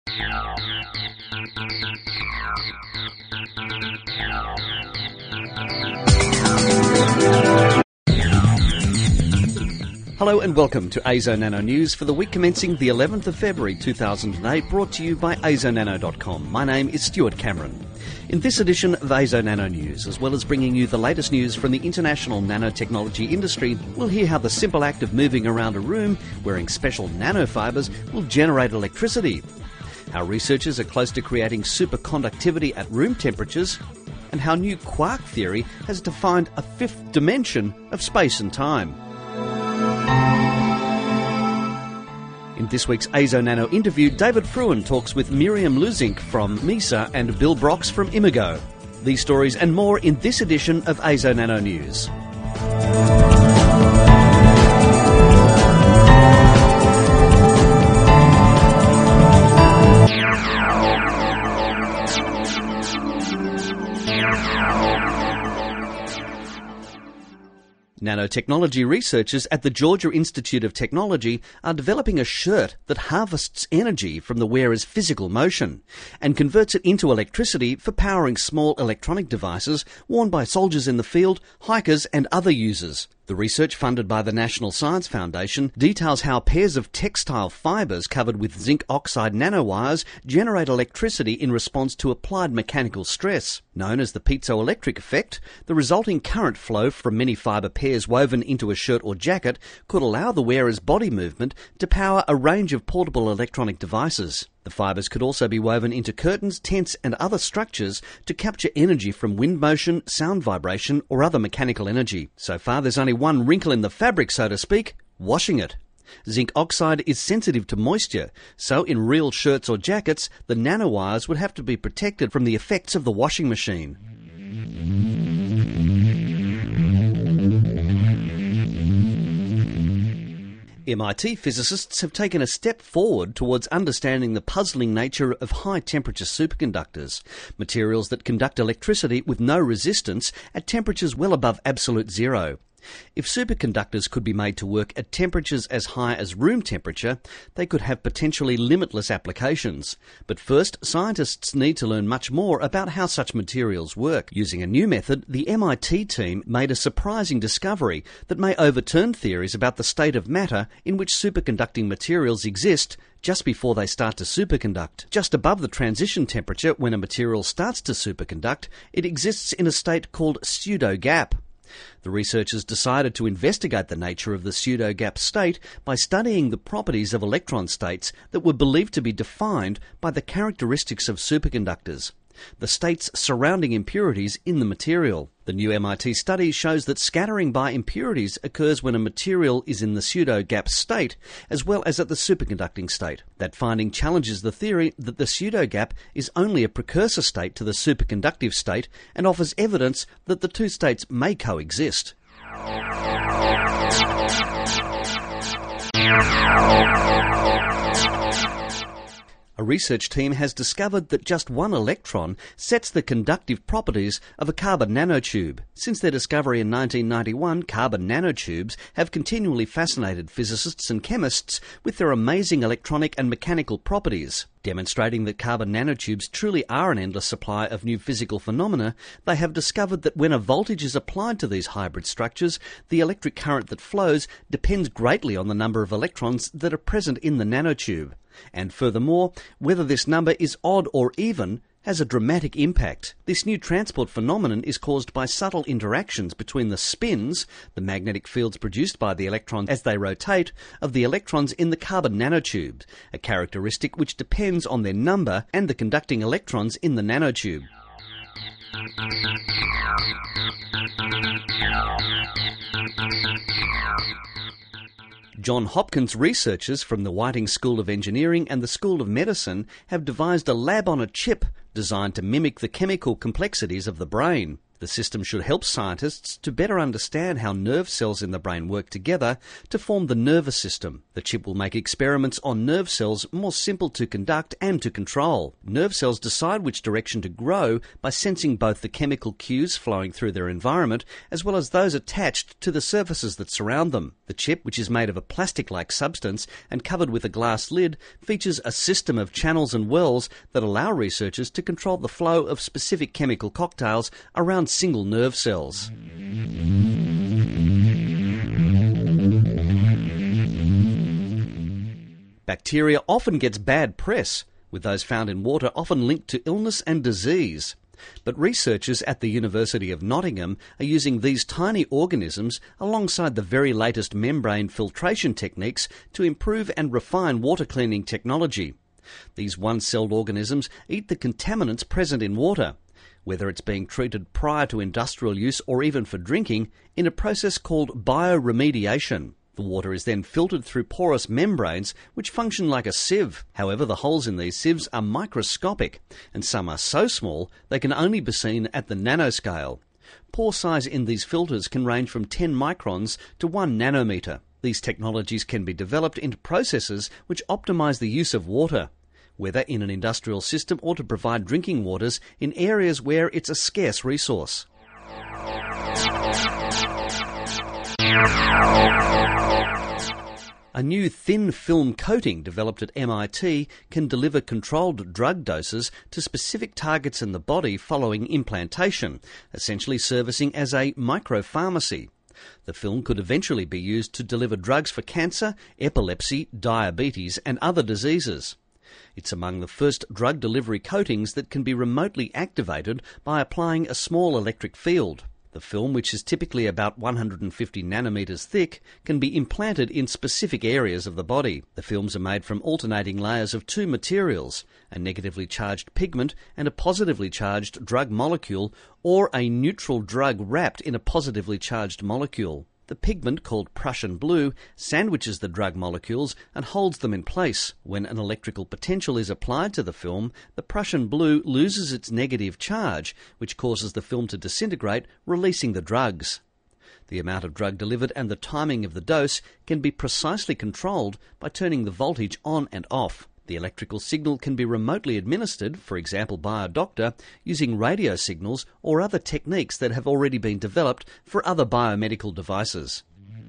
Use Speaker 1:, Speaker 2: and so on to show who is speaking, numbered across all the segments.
Speaker 1: Hello and welcome to AZO Nano News for the week commencing the 11th of February 2008, brought to you by azonano.com. My name is Stuart Cameron. In this edition of AZO Nano News, as well as bringing you the latest news from the international nanotechnology industry, we'll hear how the simple act of moving around a room wearing special nanofibers will generate electricity, how researchers are close to creating superconductivity at room temperatures, and how new quark theory has defined a fifth dimension of space and time. In this week's AZO Nano interview, David Fruin talks with Miriam Luzink from MESA and Bill Brox from Imago. These stories and more in this edition of AZO Nano News. Nanotechnology researchers at the Georgia Institute of Technology are developing a shirt that harvests energy from the wearer's physical motion and converts it into electricity for powering small electronic devices worn by soldiers in the field, hikers and other users. The research, funded by the National Science Foundation, details how pairs of textile fibres covered with zinc oxide nanowires generate electricity in response to applied mechanical stress. Known as the piezoelectric effect, the resulting current flow from many fibre pairs woven into a shirt or jacket could allow the wearer's body movement to power a range of portable electronic devices. The fibres could also be woven into curtains, tents and other structures to capture energy from wind motion, sound vibration or other mechanical energy. So far there's only one wrinkle in the fabric, so to speak: washing it. Zinc oxide is sensitive to moisture, so in real shirts or jackets, the nanowires would have to be protected from the effects of the washing machine. MIT physicists have taken a step forward towards understanding the puzzling nature of high-temperature superconductors, materials that conduct electricity with no resistance at temperatures well above absolute zero. If superconductors could be made to work at temperatures as high as room temperature, they could have potentially limitless applications. But first, scientists need to learn much more about how such materials work. Using a new method, the MIT team made a surprising discovery that may overturn theories about the state of matter in which superconducting materials exist just before they start to superconduct. Just above the transition temperature, when a material starts to superconduct, it exists in a state called pseudo-gap. The researchers decided to investigate the nature of the pseudo-gap state by studying the properties of electron states that were believed to be defined by the characteristics of superconductors, the states surrounding impurities in the material. The new MIT study shows that scattering by impurities occurs when a material is in the pseudo-gap state as well as at the superconducting state. That finding challenges the theory that the pseudo-gap is only a precursor state to the superconductive state and offers evidence that the two states may coexist. A research team has discovered that just one electron sets the conductive properties of a carbon nanotube. Since their discovery in 1991, carbon nanotubes have continually fascinated physicists and chemists with their amazing electronic and mechanical properties. Demonstrating that carbon nanotubes truly are an endless supply of new physical phenomena, they have discovered that when a voltage is applied to these hybrid structures, the electric current that flows depends greatly on the number of electrons that are present in the nanotube. And furthermore, whether this number is odd or even has a dramatic impact. This new transport phenomenon is caused by subtle interactions between the spins, the magnetic fields produced by the electrons as they rotate, of the electrons in the carbon nanotubes, a characteristic which depends on their number and the conducting electrons in the nanotube. Johns Hopkins researchers from the Whiting School of Engineering and the School of Medicine have devised a lab-on-a-chip designed to mimic the chemical complexities of the brain. The system should help scientists to better understand how nerve cells in the brain work together to form the nervous system. The chip will make experiments on nerve cells more simple to conduct and to control. Nerve cells decide which direction to grow by sensing both the chemical cues flowing through their environment as well as those attached to the surfaces that surround them. The chip, which is made of a plastic-like substance and covered with a glass lid, features a system of channels and wells that allow researchers to control the flow of specific chemical cocktails around single nerve cells. Bacteria often gets bad press, with those found in water often linked to illness and disease. But researchers at the University of Nottingham are using these tiny organisms alongside the very latest membrane filtration techniques to improve and refine water cleaning technology. These one-celled organisms eat the contaminants present in water, whether it's being treated prior to industrial use or even for drinking, in a process called bioremediation. The water is then filtered through porous membranes which function like a sieve. However, the holes in these sieves are microscopic, and some are so small they can only be seen at the nanoscale. Pore size in these filters can range from 10 microns to 1 nanometer. These technologies can be developed into processes which optimize the use of water, whether in an industrial system or to provide drinking waters in areas where it's a scarce resource. A new thin film coating developed at MIT can deliver controlled drug doses to specific targets in the body following implantation, essentially servicing as a micropharmacy. The film could eventually be used to deliver drugs for cancer, epilepsy, diabetes and other diseases. It's among the first drug delivery coatings that can be remotely activated by applying a small electric field. The film, which is typically about 150 nanometers thick, can be implanted in specific areas of the body. The films are made from alternating layers of two materials, a negatively charged pigment and a positively charged drug molecule, or a neutral drug wrapped in a positively charged molecule. The pigment, called Prussian blue, sandwiches the drug molecules and holds them in place. When an electrical potential is applied to the film, the Prussian blue loses its negative charge, which causes the film to disintegrate, releasing the drugs. The amount of drug delivered and the timing of the dose can be precisely controlled by turning the voltage on and off. The electrical signal can be remotely administered, for example by a doctor, using radio signals or other techniques that have already been developed for other biomedical devices.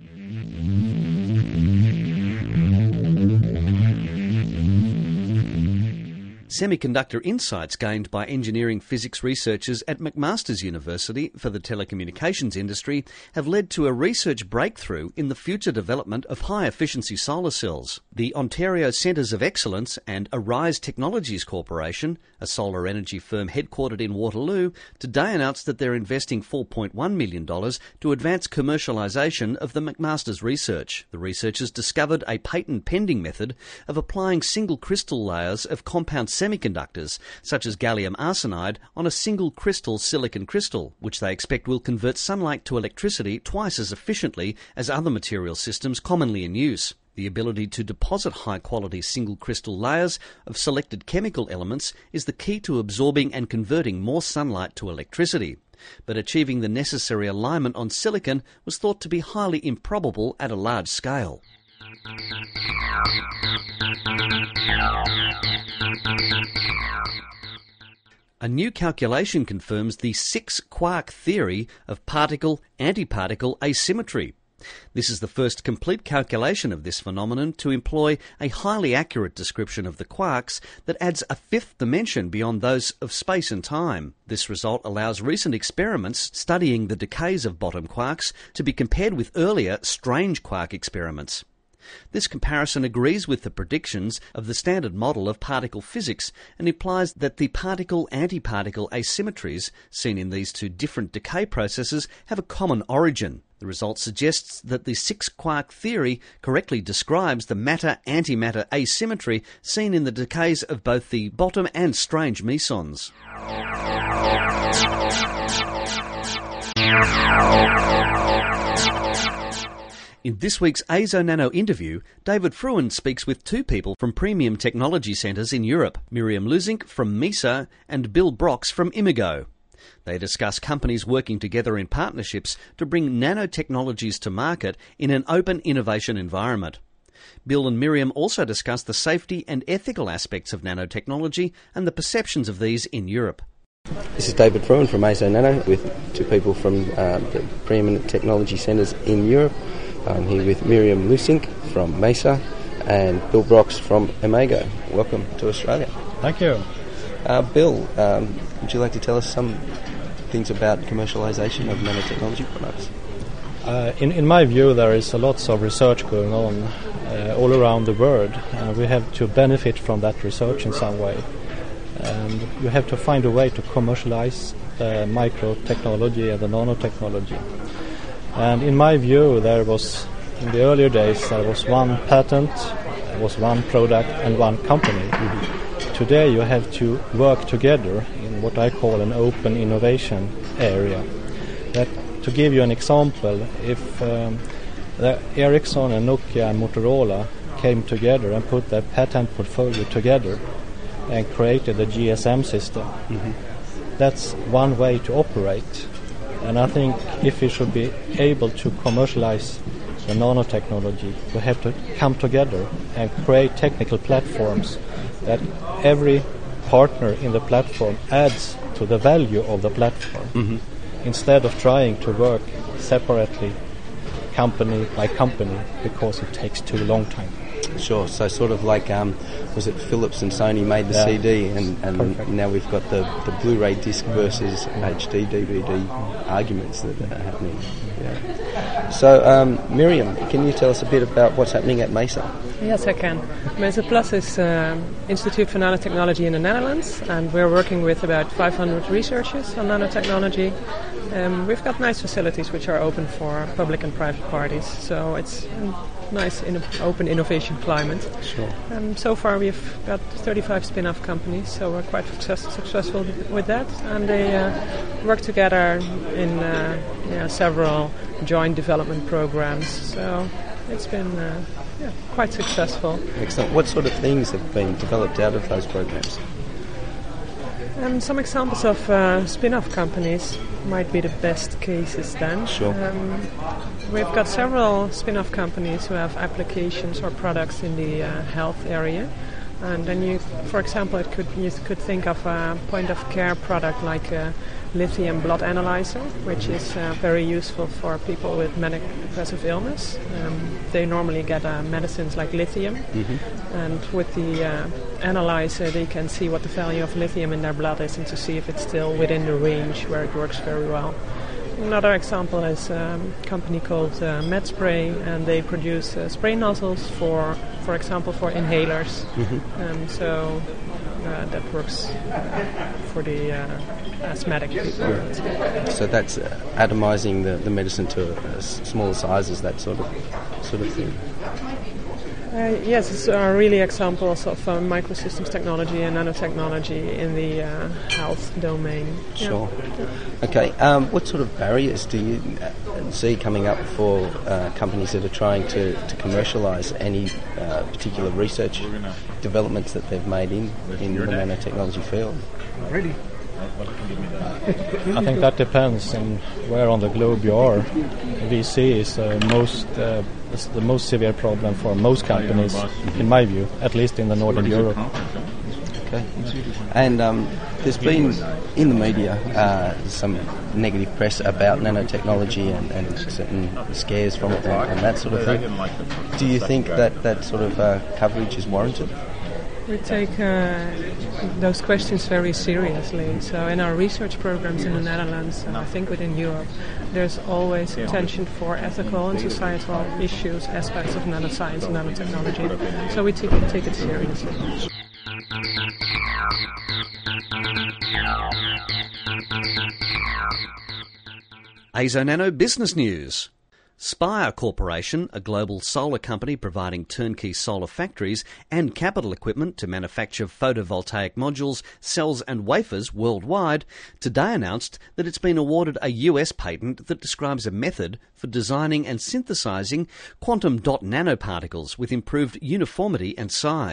Speaker 1: Semiconductor insights gained by engineering physics researchers at McMaster's University for the telecommunications industry have led to a research breakthrough in the future development of high-efficiency solar cells. The Ontario Centres of Excellence and Arise Technologies Corporation, a solar energy firm headquartered in Waterloo, today announced that they're investing $4.1 million to advance commercialisation of the McMaster's research. The researchers discovered a patent-pending method of applying single crystal layers of compound semiconductors, such as gallium arsenide, on a single crystal silicon crystal, which they expect will convert sunlight to electricity twice as efficiently as other material systems commonly in use. The ability to deposit high-quality single crystal layers of selected chemical elements is the key to absorbing and converting more sunlight to electricity. But achieving the necessary alignment on silicon was thought to be highly improbable at a large scale. A new calculation confirms the 6-quark theory of particle-antiparticle asymmetry. This is the first complete calculation of this phenomenon to employ a highly accurate description of the quarks that adds a fifth dimension beyond those of space and time. This result allows recent experiments studying the decays of bottom quarks to be compared with earlier strange quark experiments. This comparison agrees with the predictions of the standard model of particle physics and implies that the particle-antiparticle asymmetries seen in these two different decay processes have a common origin. The result suggests that the 6-quark theory correctly describes the matter-antimatter asymmetry seen in the decays of both the bottom and strange mesons. In this week's AZO Nano interview, David Fruin speaks with two people from premium technology centres in Europe, Miriam Lusink from MESA and Bill Brox from Imigo. They discuss companies working together in partnerships to bring nanotechnologies to market in an open innovation environment. Bill and Miriam also discuss the safety and ethical aspects of nanotechnology and the perceptions of these in Europe.
Speaker 2: This is David Fruin from AZO Nano with two people from the preeminent technology centres in Europe. I'm here with Miriam Lusink from Mesa and Bill Brox from Imago. Welcome to Australia.
Speaker 3: Thank you.
Speaker 2: Bill, would you like to tell us some things about commercialisation of nanotechnology products?
Speaker 3: In my view, there is a lot of research going on all around the world. We have to benefit from that research in some way. And you have to find a way to commercialize the microtechnology and the nanotechnology. And in my view, in the earlier days, there was one patent, there was one product and one company. Mm-hmm. Today you have to work together in what I call an open innovation area. To give you an example, if Ericsson and Nokia and Motorola came together and put their patent portfolio together and created a GSM system, mm-hmm. That's one way to operate. And I think if we should be able to commercialize the nanotechnology, we have to come together and create technical platforms that every partner in the platform adds to the value of the platform, mm-hmm. instead of trying to work separately, company by company, because it takes too long time.
Speaker 2: Sure, so sort of like, was it Philips and Sony made the CD and now we've got the Blu-ray disc versus HD DVD arguments that are happening. Yeah. So, Miriam, can you tell us a bit about what's happening at Mesa?
Speaker 4: Yes, I can. Mesa Plus is Institute for Nanotechnology in the Netherlands, and we're working with about 500 researchers on nanotechnology. We've got nice facilities which are open for public and private parties, so it's nice open innovation climate.
Speaker 2: Sure.
Speaker 4: So far we've got 35 spin-off companies, so we're quite successful with that, and they work together in several joint development programs, so it's been quite successful.
Speaker 2: Excellent. What sort of things have been developed out of those programs?
Speaker 4: Some examples of spin-off companies might be the best cases then.
Speaker 2: Sure.
Speaker 4: We've got several spin-off companies who have applications or products in the health area. And then for example, you could think of a point-of-care product like a lithium blood analyzer, which is very useful for people with manic depressive illness. They normally get medicines like lithium, mm-hmm. and with the analyzer they can see what the value of lithium in their blood is and to see if it's still within the range where it works very well. Another example is a company called MedSpray, and they produce spray nozzles for example, for inhalers. Mm-hmm. So that works for the asthmatic people.
Speaker 2: Yeah. So that's atomizing the medicine to smaller sizes, that sort of thing.
Speaker 4: Yes, it's really examples of microsystems technology and nanotechnology in the health domain.
Speaker 2: Sure. Yeah. Okay, what sort of barriers do you see coming up for companies that are trying to commercialise any particular research developments that they've made in the nanotechnology field?
Speaker 3: Really? I think that depends on where on the globe you are. VC is the most severe problem for most companies, in my view, at least in the Northern Europe.
Speaker 2: Okay. And there's been, in the media, some negative press about nanotechnology and certain scares from it and that sort of thing. Do you think that sort of coverage is warranted?
Speaker 4: We take those questions very seriously. So in our research programs in the Netherlands, and I think within Europe, there's always attention for ethical and societal issues, aspects of nanoscience and nanotechnology. So we take it seriously.
Speaker 1: AZO Nano Business News. Spire Corporation, a global solar company providing turnkey solar factories and capital equipment to manufacture photovoltaic modules, cells and wafers worldwide, today announced that it's been awarded a US patent that describes a method for designing and synthesizing quantum dot nanoparticles with improved uniformity and size.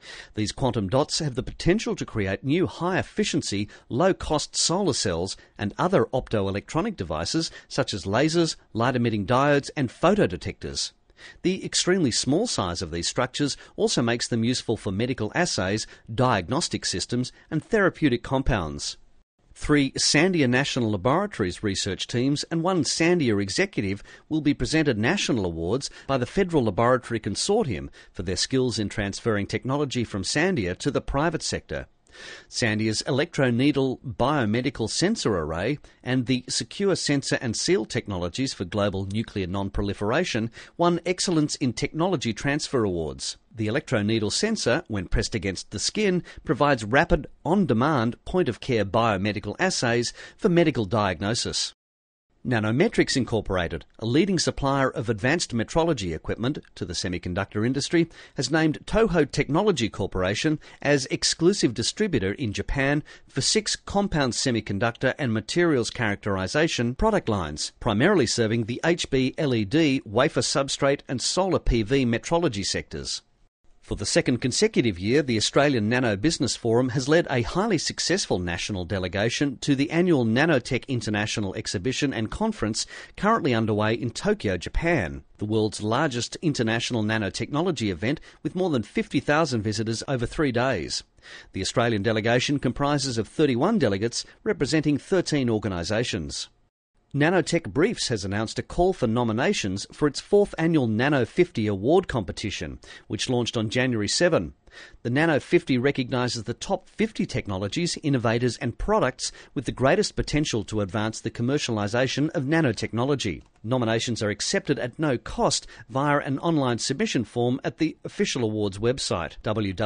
Speaker 1: These quantum dots have the potential to create new high-efficiency, low-cost solar cells and other optoelectronic devices such as lasers, light-emitting diodes and photodetectors. The extremely small size of these structures also makes them useful for medical assays, diagnostic systems and therapeutic compounds. 3 Sandia National Laboratories research teams and 1 Sandia executive will be presented national awards by the Federal Laboratory Consortium for their skills in transferring technology from Sandia to the private sector. Sandia's electroneedle biomedical sensor array and the secure sensor and seal technologies for global nuclear non-proliferation won Excellence in Technology Transfer Awards. The electroneedle sensor, when pressed against the skin, provides rapid, on-demand, point-of-care biomedical assays for medical diagnosis. Nanometrics Incorporated, a leading supplier of advanced metrology equipment to the semiconductor industry, has named Toho Technology Corporation as exclusive distributor in Japan for 6 compound semiconductor and materials characterization product lines, primarily serving the HB LED, wafer substrate and solar PV metrology sectors. For the second consecutive year, the Australian Nano Business Forum has led a highly successful national delegation to the annual Nanotech International Exhibition and Conference currently underway in Tokyo, Japan, the world's largest international nanotechnology event with more than 50,000 visitors over 3 days. The Australian delegation comprises of 31 delegates representing 13 organisations. Nanotech Briefs has announced a call for nominations for its 4th annual Nano 50 award competition, which launched on January 7. The Nano 50 recognises the top 50 technologies, innovators and products with the greatest potential to advance the commercialisation of nanotechnology. Nominations are accepted at no cost via an online submission form at the official awards website,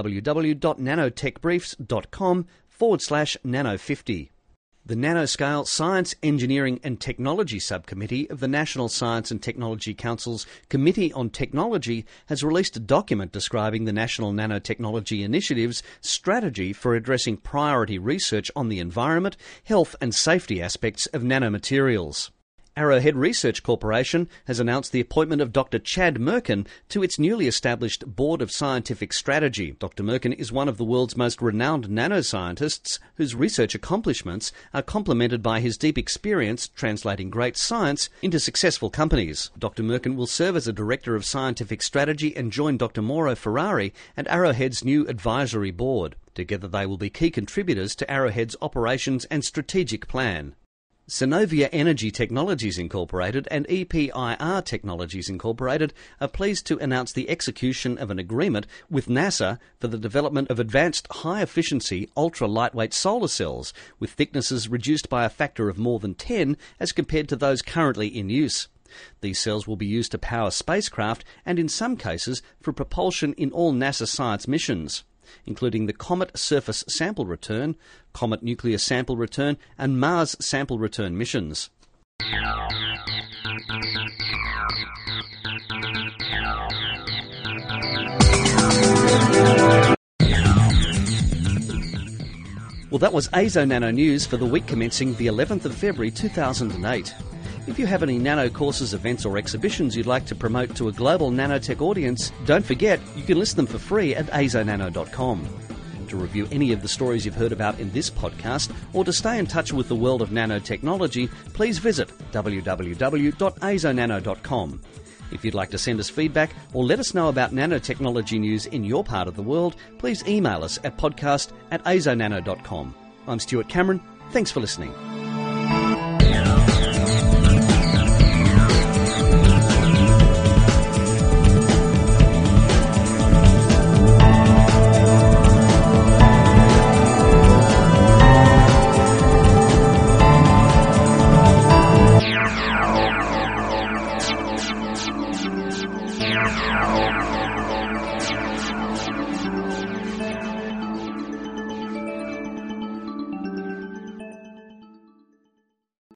Speaker 1: www.nanotechbriefs.com/Nano50. The Nanoscale Science, Engineering and Technology Subcommittee of the National Science and Technology Council's Committee on Technology has released a document describing the National Nanotechnology Initiative's strategy for addressing priority research on the environment, health and safety aspects of nanomaterials. Arrowhead Research Corporation has announced the appointment of Dr. Chad Merkin to its newly established Board of Scientific Strategy. Dr. Merkin is one of the world's most renowned nanoscientists whose research accomplishments are complemented by his deep experience translating great science into successful companies. Dr. Merkin will serve as a Director of Scientific Strategy and join Dr. Mauro Ferrari at Arrowhead's new advisory board. Together they will be key contributors to Arrowhead's operations and strategic plan. Synovia Energy Technologies Incorporated and EPIR Technologies Incorporated are pleased to announce the execution of an agreement with NASA for the development of advanced high-efficiency, ultra-lightweight solar cells with thicknesses reduced by a factor of more than 10 as compared to those currently in use. These cells will be used to power spacecraft and, in some cases, for propulsion in all NASA science missions, including the Comet Surface Sample Return, Comet Nuclear Sample Return and Mars Sample Return missions. Well, that was ASO Nano News for the week commencing the 11th of February 2008. If you have any nano courses, events or exhibitions you'd like to promote to a global nanotech audience, don't forget you can list them for free at azonano.com. To review any of the stories you've heard about in this podcast or to stay in touch with the world of nanotechnology, please visit www.azonano.com. If you'd like to send us feedback or let us know about nanotechnology news in your part of the world, please email us at podcast@azonano.com. I'm Stuart Cameron. Thanks for listening.